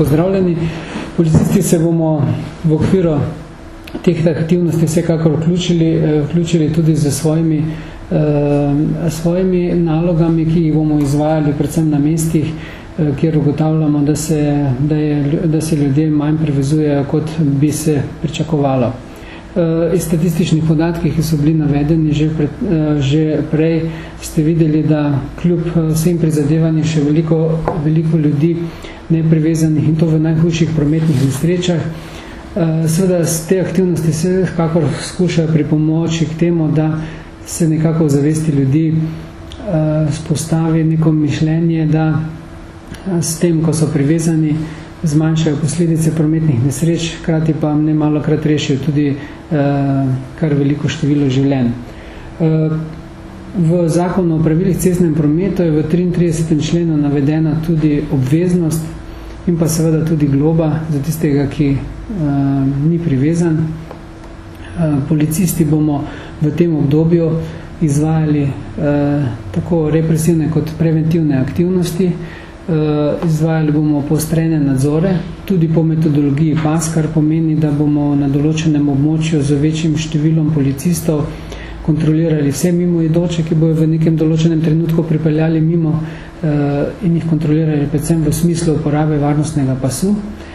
pozdravljeni. Policisti se bomo v okviru teh aktivnosti vsekakor vključili tudi z svojimi nalogami, ki jih bomo izvajali predvsem na mestih, kjer ugotavljamo, da se ljudje manj prevezujejo, kot bi se pričakovalo. Iz statističnih podatkih, ki so bili navedeni že prej, ste videli, da kljub vsem prizadevanjem še veliko ljudi neprivezanih in to v najhujših prometnih nesrečah. Seveda te aktivnosti se kakor skušajo pripomoči k temu, da se nekako v zavesti ljudi spostavi neko mišljenje, da s tem, ko so privezani, zmanjšajo posledice prometnih nesreč, hkrati pa nemalokrat rešijo tudi kar veliko število življenj. V zakonu o pravilih cestnem prometu je v 33. členu navedena tudi obveznost in pa seveda tudi globa za tistega, ki ni privezan. Policisti bomo v tem obdobju izvajali tako represivne kot preventivne aktivnosti. Izvajali bomo poostrene nadzore, tudi po metodologiji PAS, kar pomeni, da bomo na določenem območju z večjim številom policistov kontrolirali vse mimoidoče, ki bojo v nekem določenem trenutku pripeljali mimo in jih kontrolirali predvsem v smislu uporabe varnostnega pasu.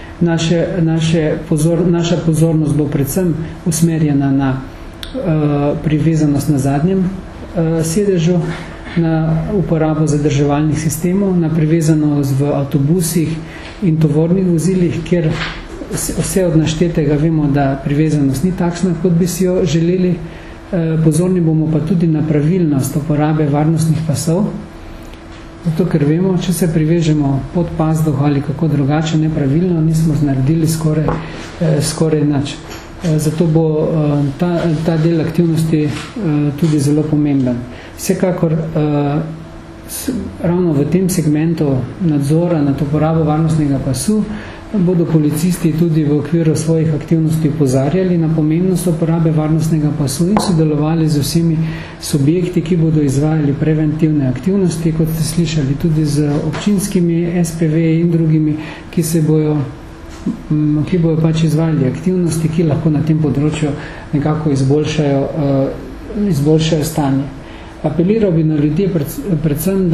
Naša pozornost bo predvsem usmerjena na privezanost na zadnjem sedežu, na uporabo zadrževalnih sistemov, na privezanost v avtobusih in tovornih vozilih, kjer vse od naštetega vemo, da privezanost ni takšna, kot bi si jo želeli. Pozorni bomo pa tudi na pravilnost uporabe varnostnih pasov, zato ker vemo, če se privežemo pod pazduh ali kako drugače nepravilno, nismo naredili skoraj nič. Zato bo ta del aktivnosti tudi zelo pomemben. Vsekakor ravno v tem segmentu nadzora nad uporabo varnostnega pasu bodo policisti tudi v okviru svojih aktivnosti opozarjali na pomembnost uporabe varnostnega pasu in sodelovali z vsemi subjekti, ki bodo izvajali preventivne aktivnosti, kot ste slišali, tudi z občinskimi SPV in drugimi, ki bojo pač izvajali aktivnosti, ki lahko na tem področju nekako izboljšajo stanje. Apeliral bi na ljudje predvsem,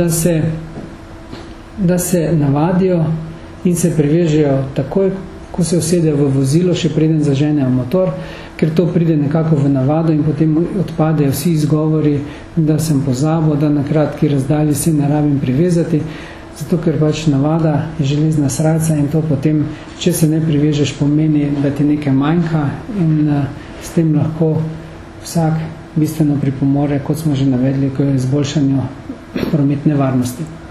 da se navadijo in se prevežejo takoj, ko se usedejo v vozilo, še preden zaženejo motor, ker to pride nekako v navado in potem odpadejo vsi izgovori, da sem pozabil, da na kratki razdalji se ne rabim privezati, zato ker pač navada je železna srajca in to potem, če se ne privežeš, pomeni, da ti nekaj manjka in s tem lahko vsak bistveno pripomore, kot smo že navedli, k izboljšanju prometne varnosti.